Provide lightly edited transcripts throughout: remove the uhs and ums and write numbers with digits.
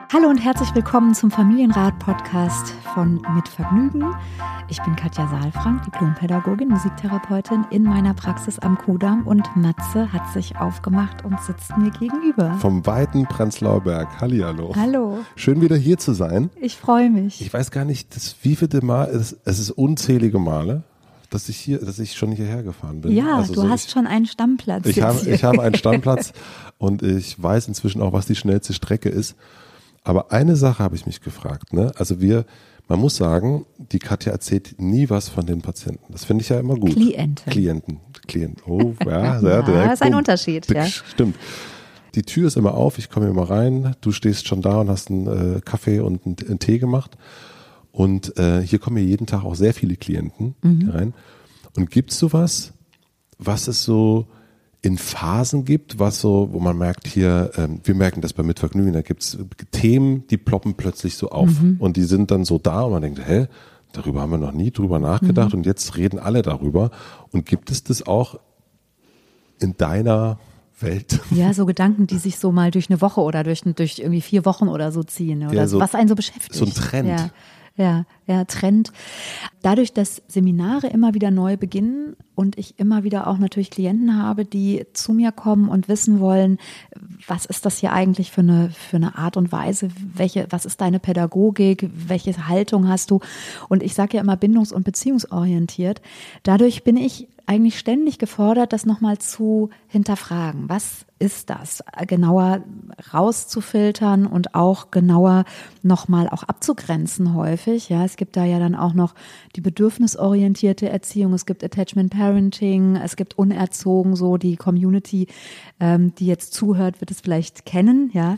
Hallo und herzlich willkommen zum Familienrat-Podcast von Mit Vergnügen. Ich bin Katja Saalfrank, Diplompädagogin, Musiktherapeutin in meiner Praxis am Kudamm und Matze hat sich aufgemacht und sitzt mir gegenüber. Vom weiten Prenzlauer Berg. Hallihallo. Hallo. Schön wieder hier zu sein. Ich freue mich. Ich weiß gar nicht, das wievielte Mal, es ist unzählige Male, dass ich schon hierher gefahren bin. Ja, also du hast schon einen Stammplatz. Ich habe einen Stammplatz und ich weiß inzwischen auch, was die schnellste Strecke ist. Aber eine Sache habe ich mich gefragt, ne? Also man muss sagen, die Katja erzählt nie was von den Patienten. Das finde ich ja immer gut. Klienten. Oh, ja, sehr direkt. Das ist ein Unterschied, ja. Stimmt. Die Tür ist immer auf, ich komme immer rein, du stehst schon da und hast einen Kaffee und einen Tee gemacht. Und hier kommen ja jeden Tag auch sehr viele Klienten rein. Und gibt es sowas, was es so in Phasen gibt, wo man merkt hier, wir merken das bei Mitvergnügen, da gibt es Themen, die ploppen plötzlich so auf und die sind dann so da und man denkt, darüber haben wir noch nie drüber nachgedacht und jetzt reden alle darüber. Und gibt es das auch in deiner Welt? Ja, so Gedanken, die sich so mal durch eine Woche oder durch irgendwie 4 Wochen oder so ziehen oder ja, was einen so beschäftigt. So ein Trend. Ja, Trend. Dadurch, dass Seminare immer wieder neu beginnen und ich immer wieder auch natürlich Klienten habe, die zu mir kommen und wissen wollen, was ist das hier eigentlich für eine Art und Weise, was ist deine Pädagogik, welche Haltung hast du? Und ich sage ja immer bindungs- und beziehungsorientiert. Dadurch bin ich eigentlich ständig gefordert, das nochmal zu hinterfragen. Was ist das? Genauer rauszufiltern und auch genauer nochmal auch abzugrenzen häufig. Ja, es gibt da ja dann auch noch die bedürfnisorientierte Erziehung, es gibt Attachment Parenting, es gibt unerzogen, so die Community, die jetzt zuhört, wird es vielleicht kennen. Ja,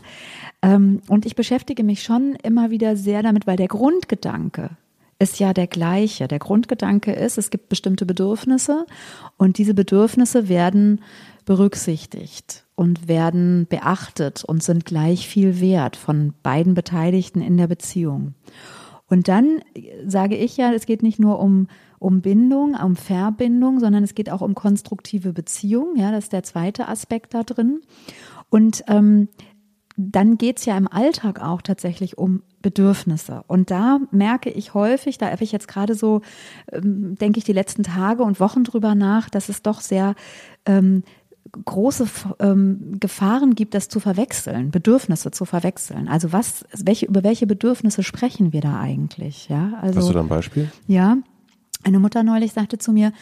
und ich beschäftige mich schon immer wieder sehr damit, weil der Grundgedanke ist ja der gleiche. Der Grundgedanke ist, es gibt bestimmte Bedürfnisse und diese Bedürfnisse werden berücksichtigt und werden beachtet und sind gleich viel wert von beiden Beteiligten in der Beziehung. Und dann sage ich ja, es geht nicht nur um Bindung, um Verbindung, sondern es geht auch um konstruktive Beziehung. Ja, das ist der zweite Aspekt da drin. Und dann geht's ja im Alltag auch tatsächlich um Bedürfnisse. Und da merke ich häufig, da habe ich jetzt gerade so, denke ich, die letzten Tage und Wochen drüber nach, dass es doch sehr große Gefahren gibt, das zu verwechseln, Bedürfnisse zu verwechseln. Also über welche Bedürfnisse sprechen wir da eigentlich? Ja, also, hast du da ein Beispiel? Ja. Eine Mutter neulich sagte zu mir,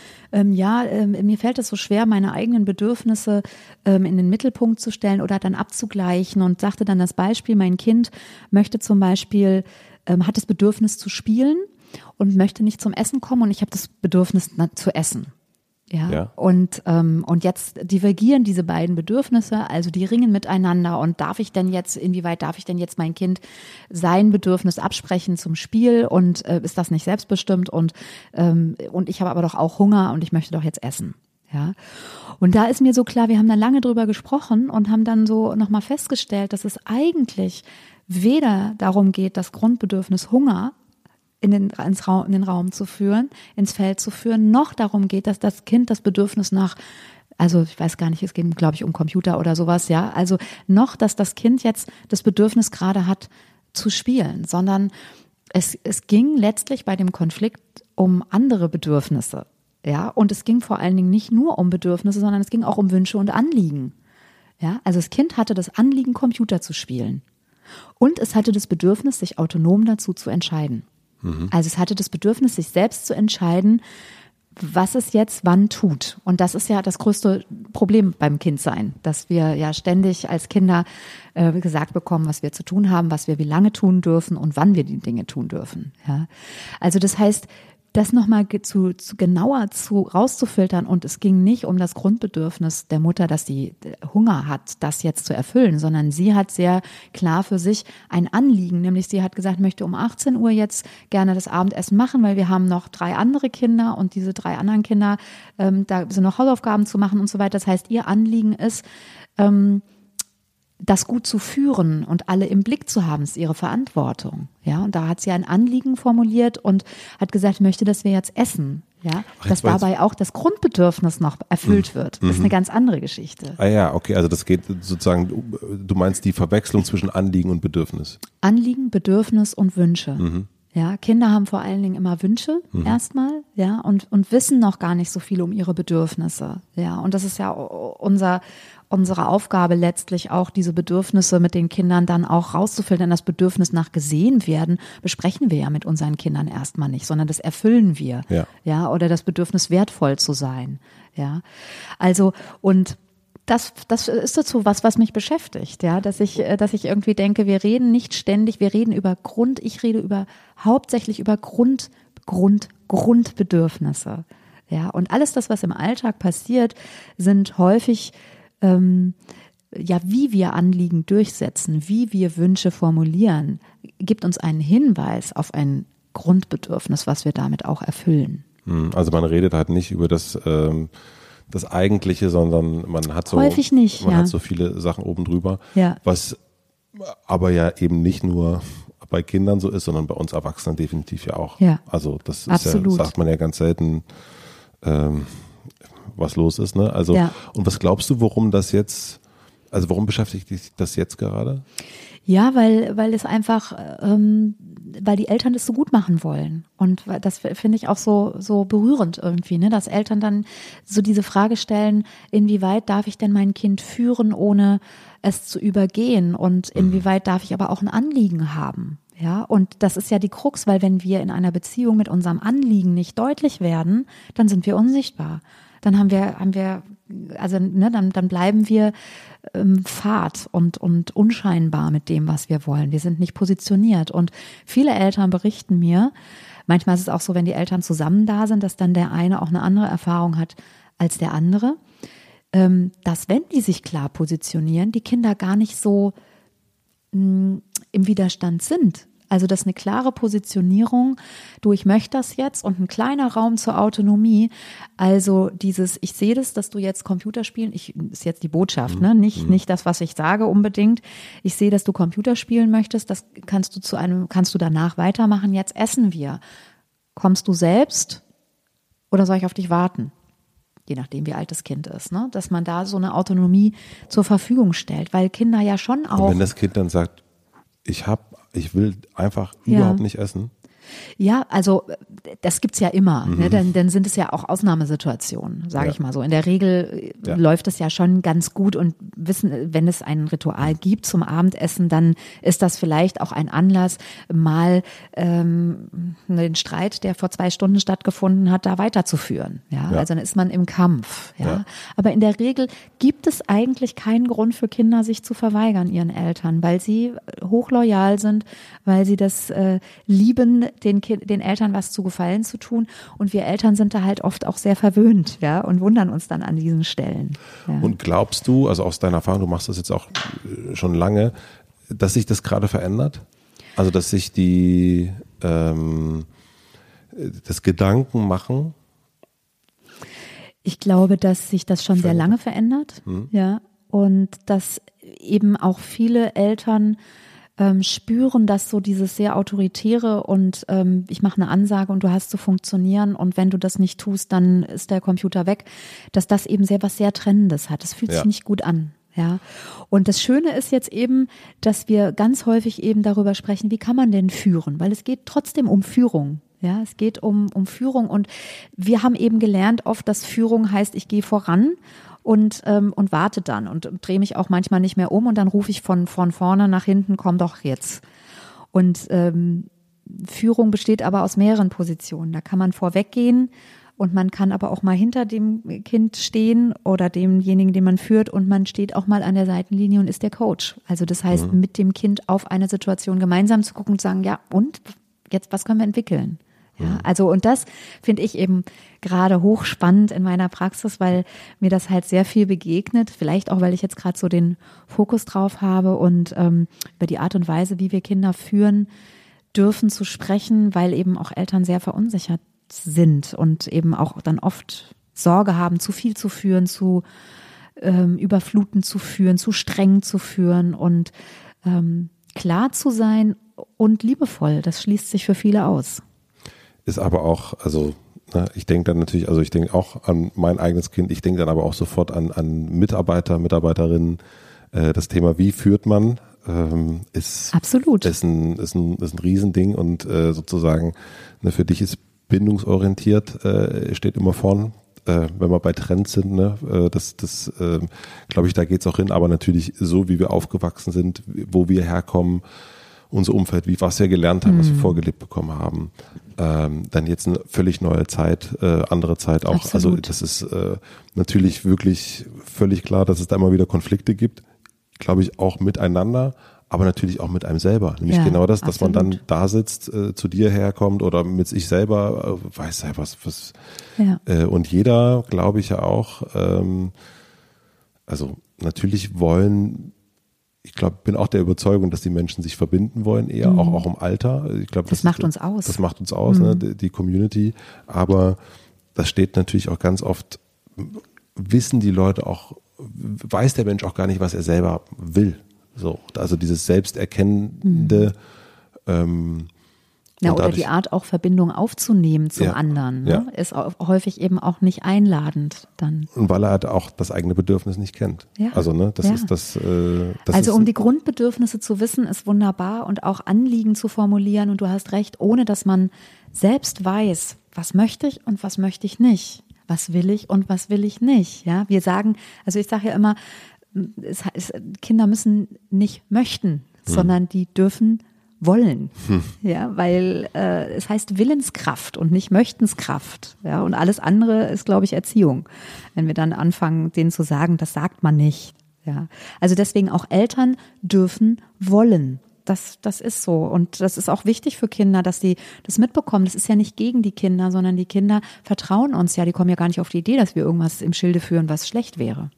mir fällt es so schwer, meine eigenen Bedürfnisse in den Mittelpunkt zu stellen oder dann abzugleichen und sagte dann das Beispiel, mein Kind möchte zum Beispiel, hat das Bedürfnis zu spielen und möchte nicht zum Essen kommen und ich habe das Bedürfnis zu essen. Ja. Und jetzt divergieren diese beiden Bedürfnisse, also die ringen miteinander und inwieweit darf ich denn jetzt mein Kind sein Bedürfnis absprechen zum Spiel und ist das nicht selbstbestimmt und ich habe aber doch auch Hunger und ich möchte doch jetzt essen. Ja. Und da ist mir so klar, wir haben da lange drüber gesprochen und haben dann so nochmal festgestellt, dass es eigentlich weder darum geht, das Grundbedürfnis Hunger in den Raum zu führen, ins Feld zu führen, noch darum geht, dass das Kind das Bedürfnis also ich weiß gar nicht, es geht, glaube ich, um Computer oder sowas, ja, also noch, dass das Kind jetzt das Bedürfnis gerade hat, zu spielen, sondern es ging letztlich bei dem Konflikt um andere Bedürfnisse, ja, und es ging vor allen Dingen nicht nur um Bedürfnisse, sondern es ging auch um Wünsche und Anliegen, ja, also das Kind hatte das Anliegen, Computer zu spielen und es hatte das Bedürfnis, sich autonom dazu zu entscheiden. Also es hatte das Bedürfnis, sich selbst zu entscheiden, was es jetzt wann tut. Und das ist ja das größte Problem beim Kindsein, dass wir ja ständig als Kinder gesagt bekommen, was wir zu tun haben, was wir wie lange tun dürfen und wann wir die Dinge tun dürfen. Ja. Also das heißt, das nochmal genauer rauszufiltern und es ging nicht um das Grundbedürfnis der Mutter, dass sie Hunger hat, das jetzt zu erfüllen, sondern sie hat sehr klar für sich ein Anliegen, nämlich sie hat gesagt, möchte um 18 Uhr jetzt gerne das Abendessen machen, weil wir haben noch 3 andere Kinder und diese 3 anderen Kinder, da sind noch Hausaufgaben zu machen und so weiter. Das heißt, ihr Anliegen ist, das gut zu führen und alle im Blick zu haben, ist ihre Verantwortung. Ja, und da hat sie ein Anliegen formuliert und hat gesagt, ich möchte, dass wir jetzt essen. Ja, dass dabei auch das Grundbedürfnis noch erfüllt wird, ist eine ganz andere Geschichte. Ah ja, okay, also das geht sozusagen, du meinst die Verwechslung zwischen Anliegen und Bedürfnis. Anliegen, Bedürfnis und Wünsche. Ja, Kinder haben vor allen Dingen immer Wünsche erstmal, ja, und wissen noch gar nicht so viel um ihre Bedürfnisse. Ja, und das ist ja unsere Aufgabe letztlich auch, diese Bedürfnisse mit den Kindern dann auch rauszufiltern. Das Bedürfnis nach gesehen werden besprechen wir ja mit unseren Kindern erstmal nicht, sondern das erfüllen wir. Ja, oder das Bedürfnis wertvoll zu sein. Ja, also und das ist dazu was mich beschäftigt, ja, dass ich irgendwie denke, wir reden nicht ständig, wir reden über ich rede hauptsächlich über Grundbedürfnisse. Ja, und alles das, was im Alltag passiert, sind häufig wie wir Anliegen durchsetzen, wie wir Wünsche formulieren, gibt uns einen Hinweis auf ein Grundbedürfnis, was wir damit auch erfüllen. Also man redet halt nicht über das Eigentliche, sondern man hat so häufig nicht, hat so viele Sachen oben drüber, was aber ja eben nicht nur bei Kindern so ist, sondern bei uns Erwachsenen definitiv ja auch. Ja. Also das ist ja, sagt man ja ganz selten, was los ist, ne? Also und was glaubst du, warum beschäftigt dich das jetzt gerade? Ja, weil es einfach, weil die Eltern das so gut machen wollen. Und das finde ich auch so berührend irgendwie, ne? Dass Eltern dann so diese Frage stellen, inwieweit darf ich denn mein Kind führen, ohne es zu übergehen? Und inwieweit darf ich aber auch ein Anliegen haben? Ja, und das ist ja die Krux, weil wenn wir in einer Beziehung mit unserem Anliegen nicht deutlich werden, dann sind wir unsichtbar. Dann dann bleiben wir fad und unscheinbar mit dem, was wir wollen. Wir sind nicht positioniert. Und viele Eltern berichten mir, manchmal ist es auch so, wenn die Eltern zusammen da sind, dass dann der eine auch eine andere Erfahrung hat als der andere, dass wenn die sich klar positionieren, die Kinder gar nicht so im Widerstand sind. Also das ist eine klare Positionierung, ich möchte das jetzt und ein kleiner Raum zur Autonomie. Also ich sehe das, dass du jetzt Computer spielen, ist jetzt die Botschaft, ne? Nicht das, was ich sage unbedingt. Ich sehe, dass du Computer spielen möchtest, das kannst du danach weitermachen. Jetzt essen wir. Kommst du selbst oder soll ich auf dich warten? Je nachdem, wie alt das Kind ist, ne? Dass man da so eine Autonomie zur Verfügung stellt, weil Kinder ja schon auch. Und wenn das Kind dann sagt, ich will einfach überhaupt nicht essen. Ja, also das gibt's ja immer, ne? Dann sind es ja auch Ausnahmesituationen, sage ich mal so. In der Regel läuft es ja schon ganz gut und wenn es ein Ritual gibt zum Abendessen, dann ist das vielleicht auch ein Anlass, mal den Streit, der vor 2 Stunden stattgefunden hat, da weiterzuführen. Ja? Also dann ist man im Kampf. Ja? Aber in der Regel gibt es eigentlich keinen Grund für Kinder, sich zu verweigern ihren Eltern, weil sie hochloyal sind, weil sie das lieben, den Eltern was zu Gefallen zu tun. Und wir Eltern sind da halt oft auch sehr verwöhnt, ja, und wundern uns dann an diesen Stellen. Ja. Und glaubst du, also aus deiner Erfahrung, du machst das jetzt auch schon lange, dass sich das gerade verändert? Also dass sich das Gedanken machen? Ich glaube, dass sich das schon sehr lange verändert, ja, und dass eben auch viele Eltern spüren, dass so dieses sehr autoritäre und ich mache eine Ansage und du hast zu funktionieren und wenn du das nicht tust, dann ist der Computer weg, dass das eben was sehr Trennendes hat. Das fühlt sich nicht gut an. Ja. Und das Schöne ist jetzt eben, dass wir ganz häufig eben darüber sprechen, wie kann man denn führen? Weil es geht trotzdem um Führung. Ja, es geht um Führung und wir haben eben gelernt oft, dass Führung heißt, ich gehe voran und warte dann und drehe mich auch manchmal nicht mehr um und dann rufe ich von vorne nach hinten, komm doch jetzt. Und Führung besteht aber aus mehreren Positionen. Da kann man vorweggehen und man kann aber auch mal hinter dem Kind stehen oder demjenigen, den man führt und man steht auch mal an der Seitenlinie und ist der Coach. Also das heißt, mit dem Kind auf eine Situation gemeinsam zu gucken und zu sagen, ja und jetzt, was können wir entwickeln? Ja, also und das finde ich eben gerade hochspannend in meiner Praxis, weil mir das halt sehr viel begegnet, vielleicht auch, weil ich jetzt gerade so den Fokus drauf habe und über die Art und Weise, wie wir Kinder führen dürfen, zu sprechen, weil eben auch Eltern sehr verunsichert sind und eben auch dann oft Sorge haben, zu viel zu führen, zu überfluten zu führen, zu streng zu führen und klar zu sein und liebevoll, das schließt sich für viele aus. Ist aber auch, also Ich denke dann natürlich, also ich denke auch an mein eigenes Kind, ich denke dann aber auch sofort an Mitarbeiter, Mitarbeiterinnen. Das Thema, wie führt man, ist ein Riesending und sozusagen für dich ist bindungsorientiert, steht immer vorn. Wenn wir bei Trends sind, das glaube ich, da geht's auch hin, aber natürlich so, wie wir aufgewachsen sind, wo wir herkommen, unser Umfeld, was wir gelernt haben, was wir vorgelebt bekommen haben, dann jetzt eine völlig neue Zeit, andere Zeit auch. Absolut. Also das ist natürlich wirklich völlig klar, dass es da immer wieder Konflikte gibt, glaube ich, auch miteinander, aber natürlich auch mit einem selber. Nämlich genau das, dass man dann da sitzt, zu dir herkommt oder mit sich selber, weiß ja was. Ja. Und jeder, glaube ich ja auch, also natürlich ich glaube, bin auch der Überzeugung, dass die Menschen sich verbinden wollen, eher auch im Alter. Ich glaube, das macht uns aus. Das macht uns aus, die Community. Aber das steht natürlich auch ganz oft, wissen die Leute auch, weiß der Mensch auch gar nicht, was er selber will. So, also dieses Selbsterkennende. Oder die Art, auch Verbindung aufzunehmen zum anderen, ist auch häufig eben auch nicht einladend dann. Und weil er halt auch das eigene Bedürfnis nicht kennt. Ja. Also ist das. Also um die Grundbedürfnisse zu wissen, ist wunderbar und auch Anliegen zu formulieren. Und du hast recht, ohne dass man selbst weiß, was möchte ich und was möchte ich nicht. Was will ich und was will ich nicht. Ja, wir sagen, also ich sage ja immer, Kinder müssen nicht möchten, sondern die dürfen wollen, ja, weil es heißt Willenskraft und nicht Möchtenskraft, ja, und alles andere ist, glaube ich, Erziehung. Wenn wir dann anfangen, denen zu sagen, das sagt man nicht, ja. Also deswegen auch Eltern dürfen wollen. Das ist so und das ist auch wichtig für Kinder, dass die das mitbekommen. Das ist ja nicht gegen die Kinder, sondern die Kinder vertrauen uns ja. Die kommen ja gar nicht auf die Idee, dass wir irgendwas im Schilde führen, was schlecht wäre.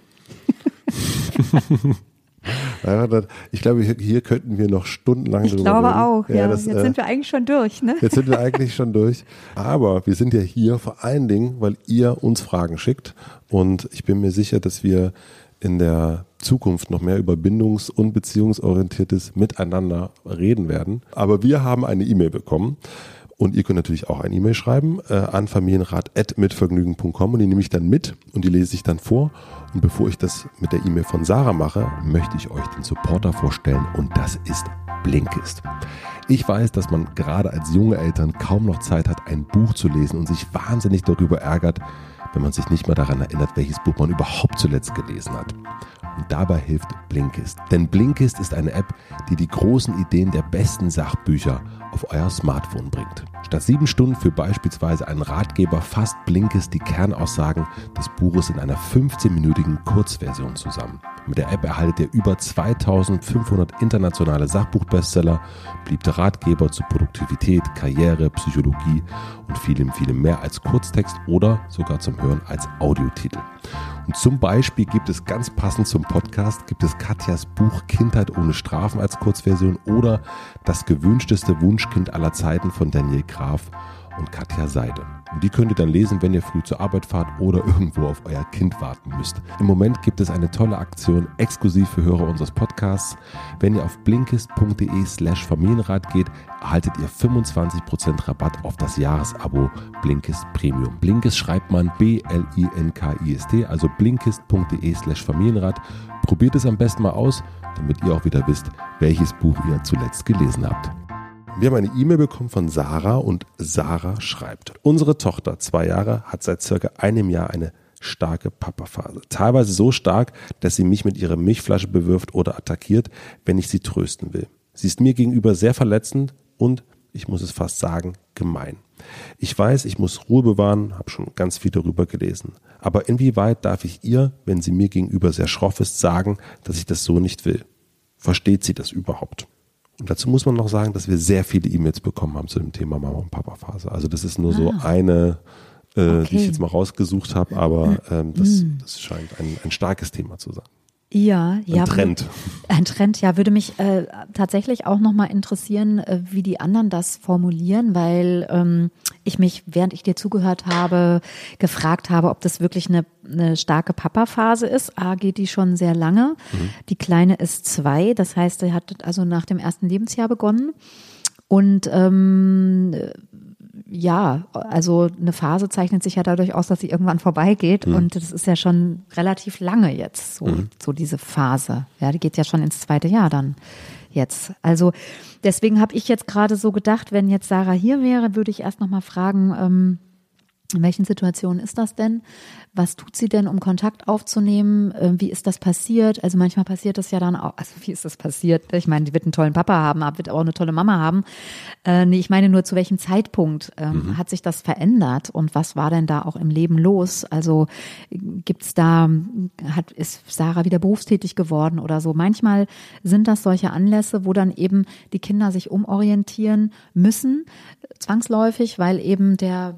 Ich glaube, hier könnten wir noch stundenlang drüber reden. Ich glaube auch, ja. Jetzt sind wir eigentlich schon durch, ne? Jetzt sind wir eigentlich schon durch. Aber wir sind ja hier vor allen Dingen, weil ihr uns Fragen schickt. Und ich bin mir sicher, dass wir in der Zukunft noch mehr über bindungs- und beziehungsorientiertes Miteinander reden werden. Aber wir haben eine E-Mail bekommen. Und ihr könnt natürlich auch eine E-Mail schreiben an familienrat@mitvergnügen.com und die nehme ich dann mit und die lese ich dann vor. Und bevor ich das mit der E-Mail von Sarah mache, möchte ich euch den Supporter vorstellen und das ist Blinkist. Ich weiß, dass man gerade als junge Eltern kaum noch Zeit hat, ein Buch zu lesen und sich wahnsinnig darüber ärgert, wenn man sich nicht mehr daran erinnert, welches Buch man überhaupt zuletzt gelesen hat. Und dabei hilft Blinkist. Denn Blinkist ist eine App, die die großen Ideen der besten Sachbücher auf euer Smartphone bringt. Statt 7 Stunden für beispielsweise einen Ratgeber fasst Blinkist die Kernaussagen des Buches in einer 15-minütigen Kurzversion zusammen. Mit der App erhaltet ihr über 2500 internationale Sachbuchbestseller, beliebte Ratgeber zu Produktivität, Karriere, Psychologie und vielem, vielem mehr als Kurztext oder sogar zum Hören als Audiotitel. Und zum Beispiel gibt es ganz passend zum Podcast, gibt es Katjas Buch Kindheit ohne Strafen als Kurzversion oder Das gewünschteste Wunschkind aller Zeiten von Daniel Graf und Katja Seide. Und die könnt ihr dann lesen, wenn ihr früh zur Arbeit fahrt oder irgendwo auf euer Kind warten müsst. Im Moment gibt es eine tolle Aktion exklusiv für Hörer unseres Podcasts. Wenn ihr auf blinkist.de/Familienrat geht, erhaltet ihr 25% Rabatt auf das Jahresabo Blinkist Premium. Blinkist schreibt man BLINKIST, also blinkist.de/Familienrat. Probiert es am besten mal aus, damit ihr auch wieder wisst, welches Buch ihr zuletzt gelesen habt. Wir haben eine E-Mail bekommen von Sarah und Sarah schreibt: Unsere Tochter, 2 Jahre, hat seit circa einem Jahr eine starke Papa-Phase. Teilweise so stark, dass sie mich mit ihrer Milchflasche bewirft oder attackiert, wenn ich sie trösten will. Sie ist mir gegenüber sehr verletzend und, ich muss es fast sagen, gemein. Ich weiß, ich muss Ruhe bewahren, habe schon ganz viel darüber gelesen. Aber inwieweit darf ich ihr, wenn sie mir gegenüber sehr schroff ist, sagen, dass ich das so nicht will? Versteht sie das überhaupt? Und dazu muss man noch sagen, dass wir sehr viele E-Mails bekommen haben zu dem Thema Mama- und Papa-Phase. Also das ist nur so eine, die ich jetzt mal rausgesucht habe, aber das scheint ein starkes Thema zu sein. Ja, ein Trend. Ein Trend, ja, würde mich tatsächlich auch nochmal interessieren, wie die anderen das formulieren, weil ich mich, während ich dir zugehört habe, gefragt habe, ob das wirklich eine starke Papa-Phase ist. Geht die schon sehr lange. Die Kleine ist 2, das heißt, sie hat also nach dem 1. Lebensjahr begonnen. Und Ja, also eine Phase zeichnet sich ja dadurch aus, dass sie irgendwann vorbeigeht und das ist ja schon relativ lange jetzt, so diese Phase. Ja, die geht ja schon ins 2. Jahr dann jetzt. Also deswegen habe ich jetzt gerade so gedacht, wenn jetzt Sarah hier wäre, würde ich erst noch mal fragen, in welchen Situationen ist das denn? Was tut sie denn, um Kontakt aufzunehmen? Wie ist das passiert? Also manchmal passiert das ja dann auch, also wie ist das passiert? Ich meine, die wird einen tollen Papa haben, aber wird auch eine tolle Mama haben. Nee, ich meine nur, zu welchem Zeitpunkt hat sich das verändert und was war denn da auch im Leben los? Also ist Sarah wieder berufstätig geworden oder so? Manchmal sind das solche Anlässe, wo dann eben die Kinder sich umorientieren müssen, zwangsläufig, weil eben der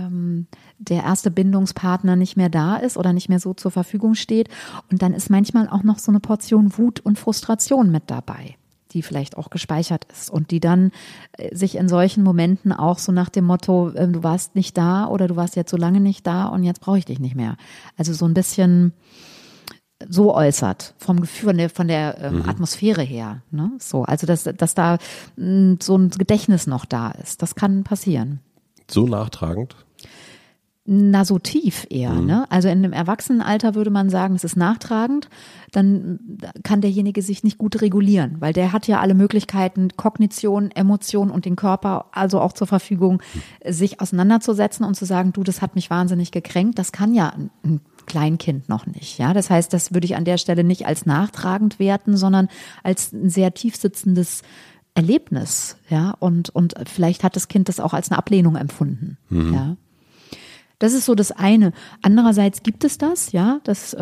erste Bindungspartner nicht mehr da ist oder nicht mehr so zur Verfügung steht. Und dann ist manchmal auch noch so eine Portion Wut und Frustration mit dabei, die vielleicht auch gespeichert ist und die dann sich in solchen Momenten auch so nach dem Motto, du warst nicht da oder du warst jetzt so lange nicht da und jetzt brauche ich dich nicht mehr. Also so ein bisschen so äußert, vom Gefühl, von der Atmosphäre her. Ne? So, also dass da so ein Gedächtnis noch da ist. Das kann passieren. So nachtragend? Na, so tief eher. Ne? Also in dem Erwachsenenalter würde man sagen, es ist nachtragend. Dann kann derjenige sich nicht gut regulieren, weil der hat ja alle Möglichkeiten, Kognition, Emotion und den Körper also auch zur Verfügung, sich auseinanderzusetzen und zu sagen, du, das hat mich wahnsinnig gekränkt. Das kann ja ein Kleinkind noch nicht. Ja, das heißt, das würde ich an der Stelle nicht als nachtragend werten, sondern als ein sehr tiefsitzendes Erlebnis, ja, und vielleicht hat das Kind das auch als eine Ablehnung empfunden, ja. Das ist so das eine. Andererseits gibt es das, ja, dass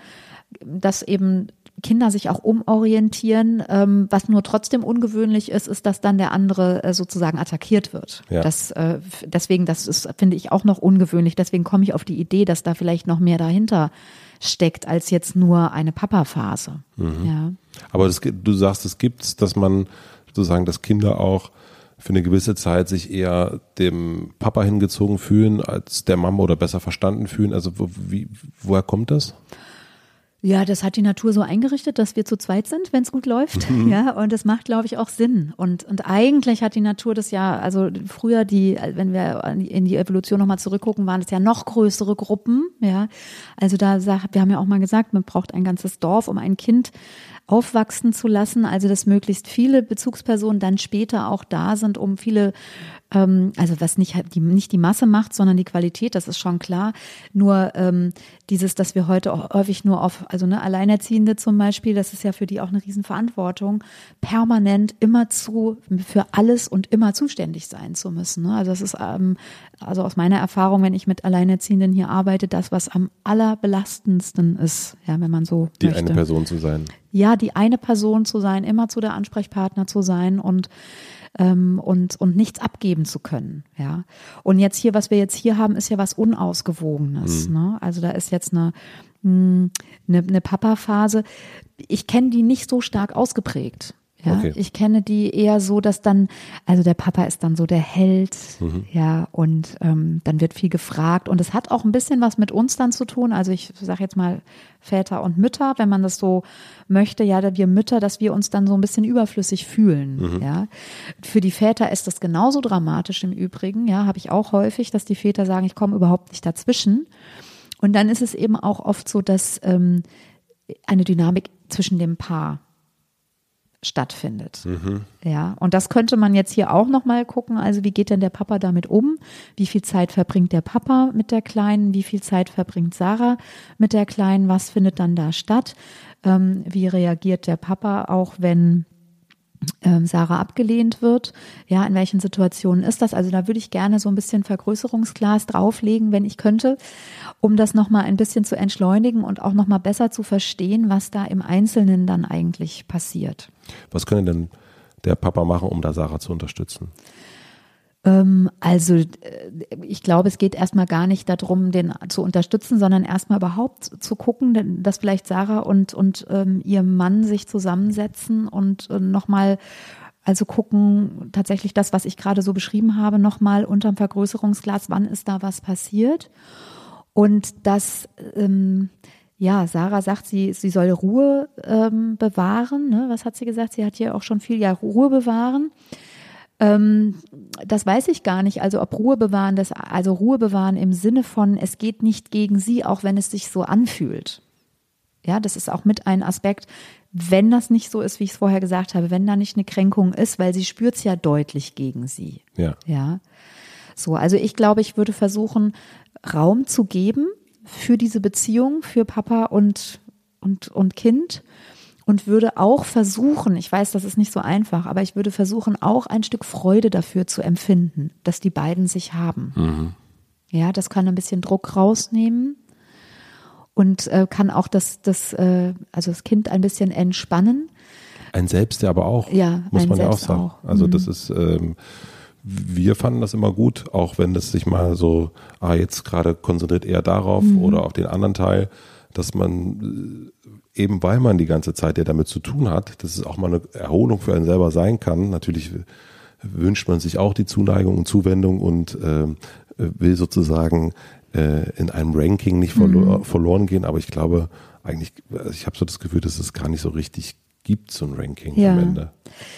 eben Kinder sich auch umorientieren. Was nur trotzdem ungewöhnlich ist, dass dann der andere sozusagen attackiert wird. Ja. Deswegen, das ist, finde ich, auch noch ungewöhnlich. Deswegen komme ich auf die Idee, dass da vielleicht noch mehr dahinter steckt als jetzt nur eine Papa-Phase. Ja. Aber du sagst, es gibt's, dass man sozusagen, dass Kinder auch für eine gewisse Zeit sich eher dem Papa hingezogen fühlen als der Mama oder besser verstanden fühlen. Also woher kommt das? Ja, das hat die Natur so eingerichtet, dass wir zu zweit sind, wenn es gut läuft. Ja, und das macht, glaube ich, auch Sinn. Und eigentlich hat die Natur das ja, also früher wenn wir in die Evolution nochmal zurückgucken, waren es ja noch größere Gruppen. Ja, also wir haben ja auch mal gesagt, man braucht ein ganzes Dorf, um ein Kind aufwachsen zu lassen, also dass möglichst viele Bezugspersonen dann später auch da sind, um viele, also was nicht die Masse macht, sondern die Qualität, das ist schon klar. Nur dass wir heute auch häufig nur Alleinerziehende zum Beispiel, das ist ja für die auch eine Riesenverantwortung, permanent immerzu für alles und immer zuständig sein zu müssen. Ne? Also das ist also aus meiner Erfahrung, wenn ich mit Alleinerziehenden hier arbeite, das, was am allerbelastendsten ist, ja, wenn man so die möchte. Eine Person zu sein. Ja, die eine Person zu sein, immer zu der Ansprechpartner zu sein und nichts abgeben zu können, ja. Und jetzt hier, was wir jetzt hier haben, ist ja was Unausgewogenes, ne? Also da ist jetzt eine Papa-Phase. Ich kenne die nicht so stark ausgeprägt. Ja, okay. Ich kenne die eher so, dass dann, also der Papa ist dann so der Held, ja, und dann wird viel gefragt und es hat auch ein bisschen was mit uns dann zu tun, also ich sage jetzt mal Väter und Mütter, wenn man das so möchte, ja, wir Mütter, dass wir uns dann so ein bisschen überflüssig fühlen, ja. Für die Väter ist das genauso dramatisch im Übrigen, ja, habe ich auch häufig, dass die Väter sagen, ich komme überhaupt nicht dazwischen und dann ist es eben auch oft so, dass eine Dynamik zwischen dem Paar stattfindet. Ja, und das könnte man jetzt hier auch nochmal gucken, also wie geht denn der Papa damit um? Wie viel Zeit verbringt der Papa mit der Kleinen? Wie viel Zeit verbringt Sarah mit der Kleinen? Was findet dann da statt? Wie reagiert der Papa auch, wenn Sarah abgelehnt wird? Ja, in welchen Situationen ist das? Also da würde ich gerne so ein bisschen Vergrößerungsglas drauflegen, wenn ich könnte, um das nochmal ein bisschen zu entschleunigen und auch nochmal besser zu verstehen, was da im Einzelnen dann eigentlich passiert. Was könnte denn der Papa machen, um da Sarah zu unterstützen? Also ich glaube, es geht erstmal gar nicht darum, den zu unterstützen, sondern erstmal überhaupt zu gucken, dass vielleicht Sarah und ihr Mann sich zusammensetzen und nochmal, also gucken, tatsächlich das, was ich gerade so beschrieben habe, nochmal unterm Vergrößerungsglas, wann ist da was passiert? Und das, ja, Sarah sagt, sie soll Ruhe bewahren. Ne? Was hat sie gesagt? Sie hat hier auch schon viel, ja, Ruhe bewahren. Das weiß ich gar nicht. Also ob Ruhe bewahren, also Ruhe bewahren im Sinne von, es geht nicht gegen sie, auch wenn es sich so anfühlt. Ja, das ist auch mit ein Aspekt, wenn das nicht so ist, wie ich es vorher gesagt habe, wenn da nicht eine Kränkung ist, weil sie spürt es ja deutlich gegen sie. Ja. So, also ich glaube, ich würde versuchen, Raum zu geben für diese Beziehung, für Papa und Kind. Und würde auch versuchen, ich weiß, das ist nicht so einfach, aber ich würde versuchen, auch ein Stück Freude dafür zu empfinden, dass die beiden sich haben. Mhm. Ja, das kann ein bisschen Druck rausnehmen und kann auch das Kind ein bisschen entspannen. Ein Selbst ja aber auch, muss man ja auch sagen. Also das ist, wir fanden das immer gut, auch wenn das sich mal so, jetzt gerade konzentriert eher darauf oder auf den anderen Teil, dass man eben weil man die ganze Zeit ja damit zu tun hat, dass es auch mal eine Erholung für einen selber sein kann. Natürlich wünscht man sich auch die Zuneigung und Zuwendung und will sozusagen in einem Ranking nicht verloren gehen. Aber ich glaube eigentlich, ich habe so das Gefühl, dass es gar nicht so richtig gibt, so ein Ranking am Ende.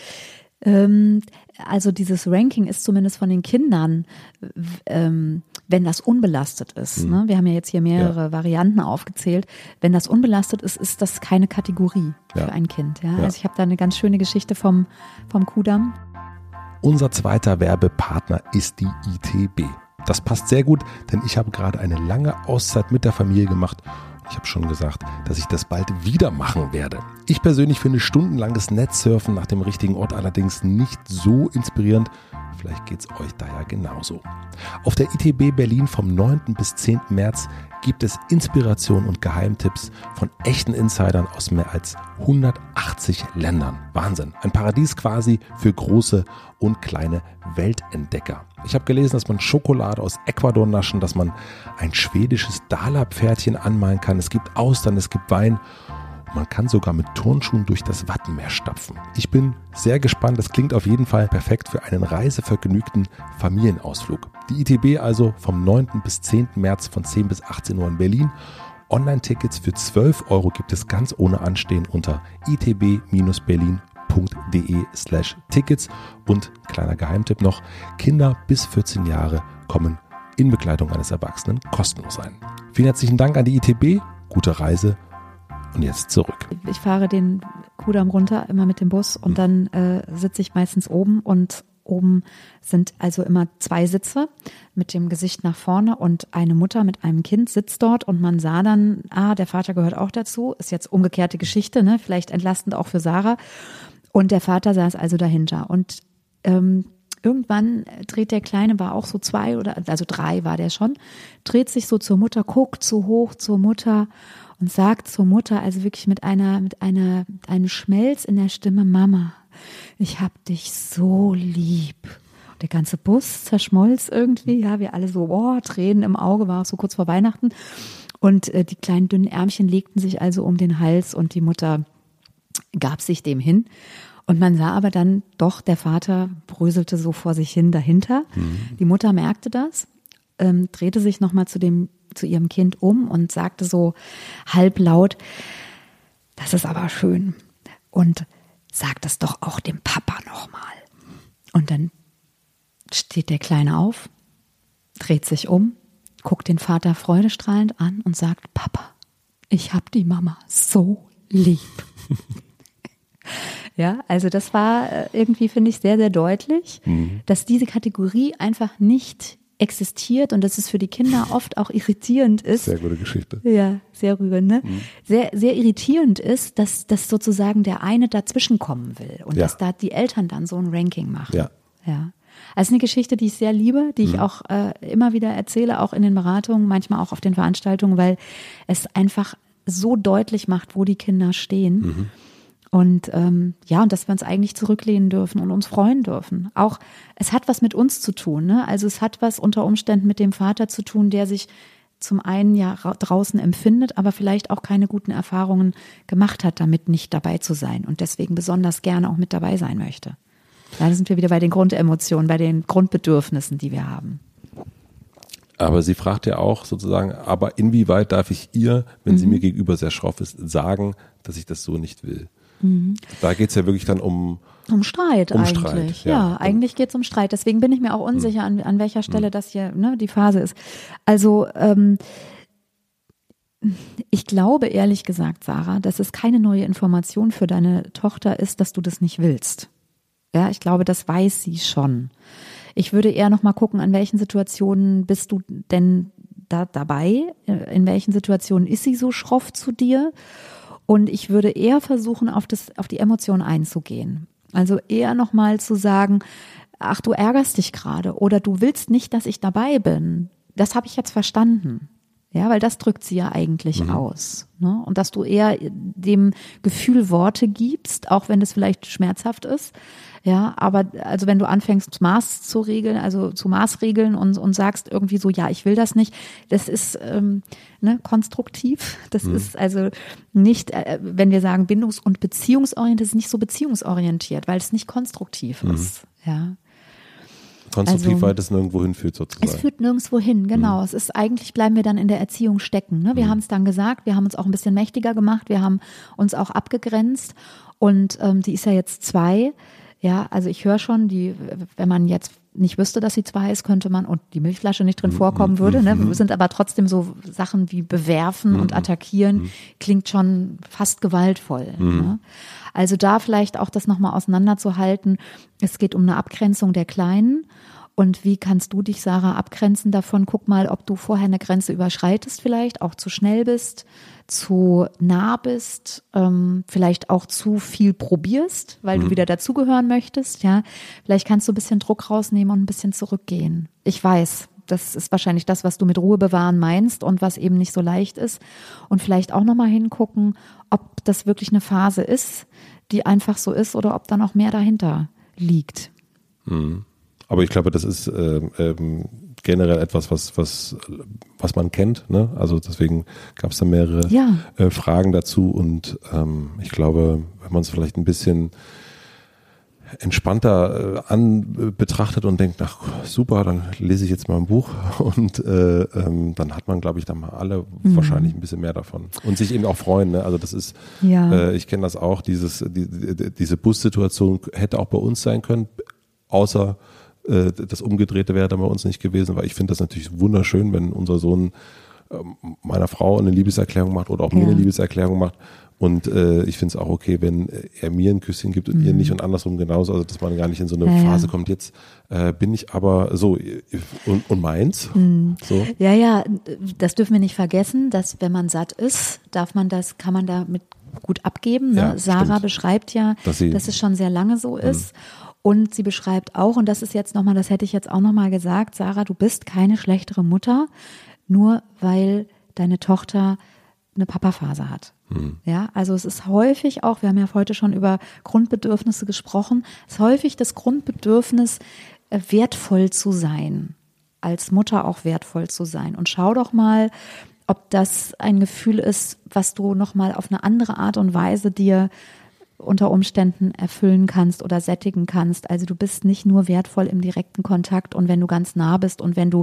Also dieses Ranking ist zumindest von den Kindern, wenn das unbelastet ist. Ne? Wir haben ja jetzt hier mehrere Varianten aufgezählt. Wenn das unbelastet ist, ist das keine Kategorie für ein Kind. Ja? Also ich habe da eine ganz schöne Geschichte vom Kudamm. Unser zweiter Werbepartner ist die ITB. Das passt sehr gut, denn ich habe gerade eine lange Auszeit mit der Familie gemacht. Ich habe schon gesagt, dass ich das bald wieder machen werde. Ich persönlich finde stundenlanges Netzsurfen nach dem richtigen Ort allerdings nicht so inspirierend. Vielleicht geht es euch da ja genauso. Auf der ITB Berlin vom 9. bis 10. März gibt es Inspiration und Geheimtipps von echten Insidern aus mehr als 180 Ländern. Wahnsinn. Ein Paradies quasi für große und kleine Weltentdecker. Ich habe gelesen, dass man Schokolade aus Ecuador naschen, dass man ein schwedisches Dala-Pferdchen anmalen kann. Es gibt Austern, es gibt Wein. Man kann sogar mit Turnschuhen durch das Wattenmeer stapfen. Ich bin sehr gespannt. Das klingt auf jeden Fall perfekt für einen reisevergnügten Familienausflug. Die ITB also vom 9. bis 10. März von 10 bis 18 Uhr in Berlin. Online-Tickets für 12 € gibt es ganz ohne Anstehen unter itb-berlin.de/Tickets. Und kleiner Geheimtipp noch, Kinder bis 14 Jahre kommen in Begleitung eines Erwachsenen kostenlos ein. Vielen herzlichen Dank an die ITB. Gute Reise. Und jetzt zurück. Ich fahre den Kudamm runter, immer mit dem Bus und dann sitze ich meistens oben und oben sind also immer 2 Sitze mit dem Gesicht nach vorne und eine Mutter mit einem Kind sitzt dort und man sah dann, der Vater gehört auch dazu, ist jetzt umgekehrte Geschichte, ne? Vielleicht entlastend auch für Sarah und der Vater saß also dahinter und irgendwann dreht der Kleine, war auch so 2 oder, also 3 war der schon, dreht sich so zur Mutter, guckt so hoch zur Mutter und sagt zur Mutter, also wirklich mit einem Schmelz in der Stimme, Mama, ich hab dich so lieb. Und der ganze Bus zerschmolz irgendwie, ja, wir alle so, Tränen im Auge, war auch so kurz vor Weihnachten. Und die kleinen dünnen Ärmchen legten sich also um den Hals und die Mutter gab sich dem hin. Und man sah aber dann doch, der Vater bröselte so vor sich hin dahinter. Die Mutter merkte das, drehte sich nochmal zu ihrem Kind um und sagte so halblaut, das ist aber schön. Und sag das doch auch dem Papa nochmal. Und dann steht der Kleine auf, dreht sich um, guckt den Vater freudestrahlend an und sagt, Papa, ich hab die Mama so lieb. Ja, also das war irgendwie, finde ich, sehr, sehr deutlich, dass diese Kategorie einfach nicht existiert und dass es für die Kinder oft auch irritierend ist. Sehr gute Geschichte. Ja, sehr rührend, ne? Sehr, sehr irritierend ist, dass sozusagen der eine dazwischen kommen will und dass da die Eltern dann so ein Ranking machen. Ja. Also eine Geschichte, die ich sehr liebe, die ich auch immer wieder erzähle, auch in den Beratungen, manchmal auch auf den Veranstaltungen, weil es einfach so deutlich macht, wo die Kinder stehen. Und und dass wir uns eigentlich zurücklehnen dürfen und uns freuen dürfen. Auch, es hat was mit uns zu tun, ne? Also es hat was unter Umständen mit dem Vater zu tun, der sich zum einen ja draußen empfindet, aber vielleicht auch keine guten Erfahrungen gemacht hat, damit nicht dabei zu sein und deswegen besonders gerne auch mit dabei sein möchte. Da sind wir wieder bei den Grundemotionen, bei den Grundbedürfnissen, die wir haben. Aber sie fragt ja auch sozusagen, aber inwieweit darf ich ihr, wenn sie mir gegenüber sehr schroff ist, sagen, dass ich das so nicht will? Da geht es ja wirklich dann um Streit eigentlich. Streit, ja, eigentlich geht es um Streit. Deswegen bin ich mir auch unsicher, an welcher Stelle das hier die Phase ist. Also ich glaube ehrlich gesagt, Sarah, dass es keine neue Information für deine Tochter ist, dass du das nicht willst. Ja, ich glaube, das weiß sie schon. Ich würde eher noch mal gucken, an welchen Situationen bist du denn da dabei? In welchen Situationen ist sie so schroff zu dir? Und ich würde eher versuchen, auf die Emotion einzugehen. Also eher noch mal zu sagen, ach, du ärgerst dich gerade oder du willst nicht, dass ich dabei bin. Das habe ich jetzt verstanden. Ja, weil das drückt sie ja eigentlich aus. Ne? Und dass du eher dem Gefühl Worte gibst, auch wenn das vielleicht schmerzhaft ist. Ja, aber also wenn du anfängst, Maß zu regeln, also zu Maßregeln und sagst irgendwie so, ja, ich will das nicht, das ist konstruktiv. Das ist also nicht, wenn wir sagen bindungs- und beziehungsorientiert, das ist nicht so beziehungsorientiert, weil es nicht konstruktiv ist. Ja. Konstruktiv, weil das nirgendwo hinführt sozusagen. Es führt nirgendwo hin, genau. Es ist eigentlich, bleiben wir dann in der Erziehung stecken. Ne? Wir haben es dann gesagt, wir haben uns auch ein bisschen mächtiger gemacht, wir haben uns auch abgegrenzt und die ist ja jetzt 2. Ja, also ich höre schon, wenn man jetzt nicht wüsste, dass sie 2 ist, könnte man, und die Milchflasche nicht drin vorkommen würde, ne, sind aber trotzdem so Sachen wie bewerfen und attackieren, klingt schon fast gewaltvoll. Ne? Also da vielleicht auch das nochmal auseinanderzuhalten. Es geht um eine Abgrenzung der Kleinen. Und wie kannst du dich, Sarah, abgrenzen davon? Guck mal, ob du vorher eine Grenze überschreitest vielleicht, auch zu schnell bist, zu nah bist, vielleicht auch zu viel probierst, weil du wieder dazugehören möchtest. Ja, vielleicht kannst du ein bisschen Druck rausnehmen und ein bisschen zurückgehen. Ich weiß, das ist wahrscheinlich das, was du mit Ruhe bewahren meinst und was eben nicht so leicht ist. Und vielleicht auch nochmal hingucken, ob das wirklich eine Phase ist, die einfach so ist oder ob da noch mehr dahinter liegt. Aber ich glaube, das ist generell etwas, was man kennt. Ne? Also deswegen gab es da mehrere Fragen dazu. Und ich glaube, wenn man es vielleicht ein bisschen entspannter betrachtet und denkt, ach super, dann lese ich jetzt mal ein Buch und dann hat man, glaube ich, dann mal alle wahrscheinlich ein bisschen mehr davon. Und sich eben auch freuen. Ne? Also das ist, ich kenne das auch, diese Bussituation hätte auch bei uns sein können, außer das Umgedrehte wäre dann bei uns nicht gewesen, weil ich finde das natürlich wunderschön, wenn unser Sohn meiner Frau eine Liebeserklärung macht oder auch mir eine Liebeserklärung macht. Und ich finde es auch okay, wenn er mir ein Küsschen gibt und ihr nicht und andersrum genauso, also dass man gar nicht in so eine Phase kommt, jetzt bin ich aber so und meins. So. Ja, das dürfen wir nicht vergessen, dass wenn man satt ist, kann man damit gut abgeben. Ne? Ja, Sarah stimmt. beschreibt ja, dass es schon sehr lange so ist. Und sie beschreibt auch, und das ist jetzt nochmal, das hätte ich jetzt auch nochmal gesagt, Sarah, du bist keine schlechtere Mutter, nur weil deine Tochter eine Papaphase hat. Ja, also es ist häufig auch, wir haben ja heute schon über Grundbedürfnisse gesprochen, es ist häufig das Grundbedürfnis, wertvoll zu sein, als Mutter auch wertvoll zu sein. Und schau doch mal, ob das ein Gefühl ist, was du nochmal auf eine andere Art und Weise dir unter Umständen erfüllen kannst oder sättigen kannst. Also du bist nicht nur wertvoll im direkten Kontakt und wenn du ganz nah bist und wenn du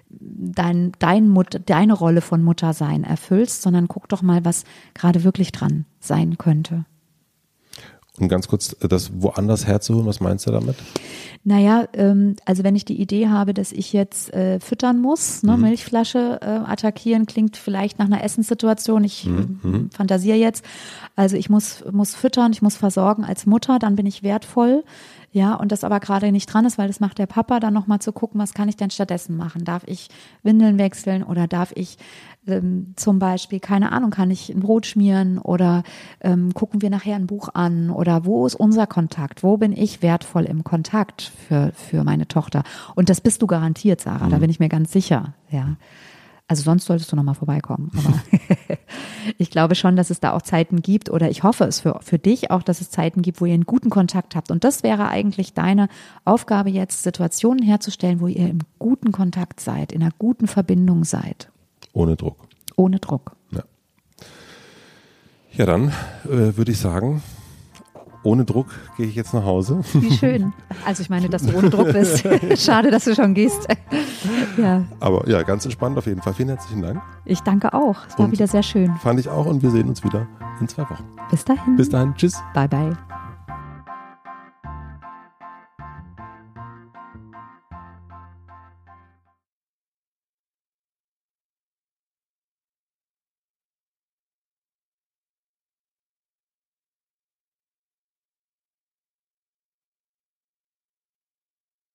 deine Rolle von Muttersein erfüllst, sondern guck doch mal, was gerade wirklich dran sein könnte. Und ganz kurz, das woanders herzuholen, was meinst du damit? Naja, also wenn ich die Idee habe, dass ich jetzt füttern muss, ne, Milchflasche attackieren, klingt vielleicht nach einer Essenssituation, ich fantasiere jetzt, also ich muss füttern, ich muss versorgen als Mutter, dann bin ich wertvoll, ja, und das aber gerade nicht dran ist, weil das macht der Papa, dann nochmal zu gucken, was kann ich denn stattdessen machen? Darf ich Windeln wechseln oder darf ich zum Beispiel, keine Ahnung, kann ich ein Brot schmieren oder gucken wir nachher ein Buch an oder wo ist unser Kontakt? Wo bin ich wertvoll im Kontakt für meine Tochter? Und das bist du garantiert, Sarah, da bin ich mir ganz sicher, ja. Also sonst solltest du nochmal vorbeikommen. Aber ich glaube schon, dass es da auch Zeiten gibt oder ich hoffe es für dich auch, dass es Zeiten gibt, wo ihr einen guten Kontakt habt. Und das wäre eigentlich deine Aufgabe jetzt, Situationen herzustellen, wo ihr im guten Kontakt seid, in einer guten Verbindung seid. Ohne Druck. Ohne Druck. Ja, dann würde ich sagen, ohne Druck gehe ich jetzt nach Hause. Wie schön. Also ich meine, dass du ohne Druck bist. Schade, dass du schon gehst. Ja. Aber ja, ganz entspannt auf jeden Fall. Vielen herzlichen Dank. Ich danke auch. Es war wieder sehr schön. Fand ich auch und wir sehen uns wieder in 2 Wochen. Bis dahin. Bis dahin. Tschüss. Bye, bye.